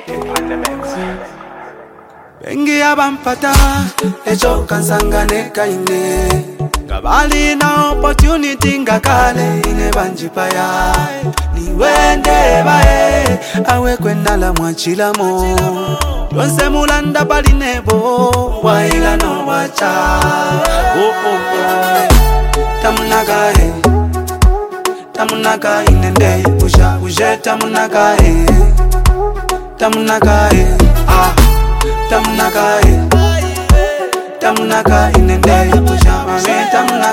Bengi abampata echo kansanga nekaine Gabali na opportunity ngakale ine banjipaya Niwende bae awe kwenala mwachilamo Yonse mulanda balinebo waila no wacha Tamunaka inende usha uje tamunaka Tamunaka inende pusha mame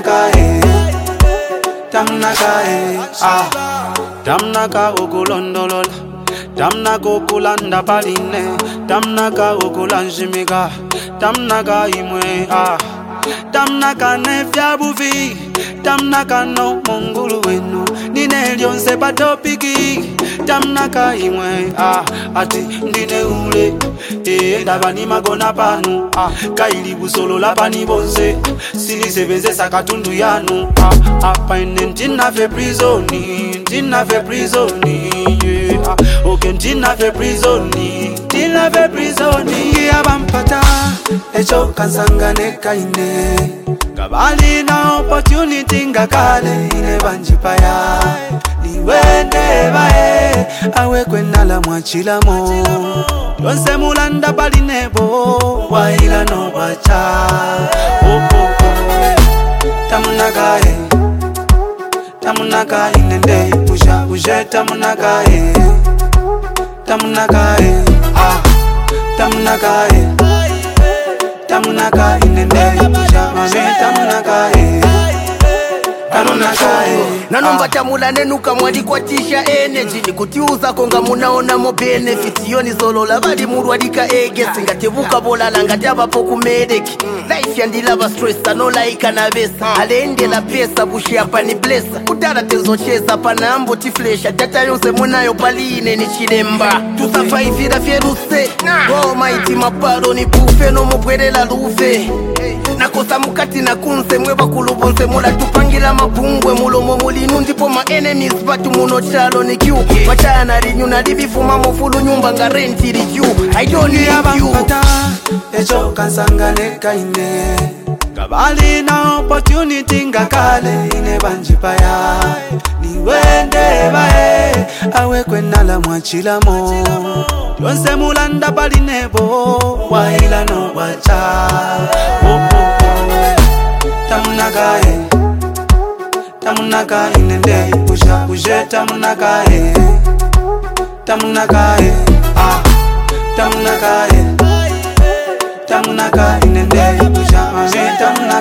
Tamunaka okulondolola Tamunaka okulanda paline Tamunaka okulanjimiga Tamunaka imwe Tamunaka nefya buvi Tamunaka no mongulu wenu Nine lyonse patopiki Tamunaka imwe ati ndine ule Ndabani magona panu Kaili busolo lapani bonse Sinisebenze sakatundu yanu Paine ntina fe prisoni Ntina fe prisoni Okay ntina fe prisoni Ntina fe prisoni Ngia bampata echo kansanga nekaine Gabali na opportunity ngakale ine banjipaya Niwende bae awe kwenala mwachilamo Yonse mulanda balinebo waila no wacha Tamunaka inende usha uje Tamunaka inende usha mame Tamunaka Nanomba tamula nenuka mwadi kwa tisha energy Nikutiuza konga munaona mo benefit Yoni solo labadi murwadika ege Singatebuka bola langataba poku medeki Life yandilava stress no laika na vesa Alende la pesa bushi hapa ni blessa Kudara tezo cheza panambo tiflesha Tata yose munayo paline ni chilemba Tusafa ifira fieruse Oh maiti maparo ni bufe no mupwere la lufe Nakosa mukati na kunse mweba kulubonse Mula tupangila mapungwe mulomo mulinu Ndipo ma enemies batu muno chalo ni kiu Machaya na rinyu na dibifu mamofulu nyumba nga renti riju I don't need you echo kansanga nekaine Gabali na opportunity ngakale ine banjipaya Niwende bae awe kwenala mwachilamo Yonse mulanda balinebo waila no wacha Tamunaka inende usha uje Tamunaka inende usha mame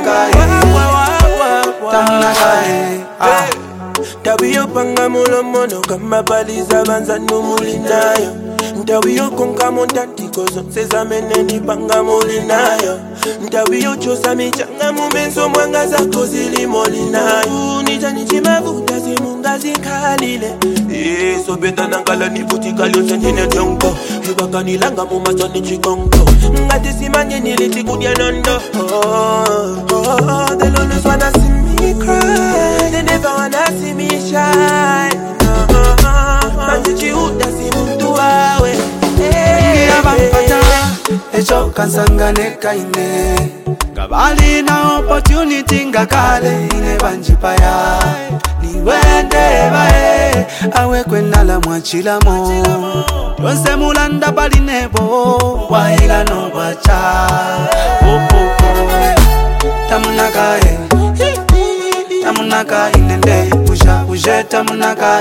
Tamunaka Tabiyo panga mulomono kama baliza banza numulinayo Ntawiyo konka montantiko zonse zameneni panga mulinayo Ntawiyo chosa michanga mumenso mwanga zako zili molinayo Nijanichi mavuta zimunga zinkalile So beta nangala nivutika lyonse njine jonko Hibaka nilanga mumasoni chikonko Ngati simanye niliti kudia nondo They always wanna see me cry They never wanna see me shine Manjichi udasi muntu wawe Ngia bampata echo kansanga nekaine Gabali na opportunity ngakale ine banjipaya Niwende bae awe kwenala mwachilamo Yonse mulanda balinebo waila no wacha Tamunaka inende usha uje Tamunaka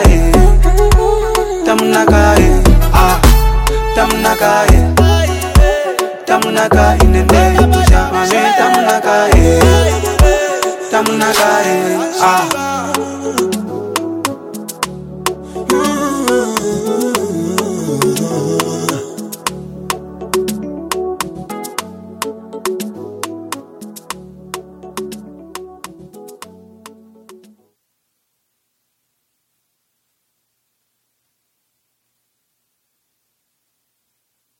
inende usha mame Tamunaka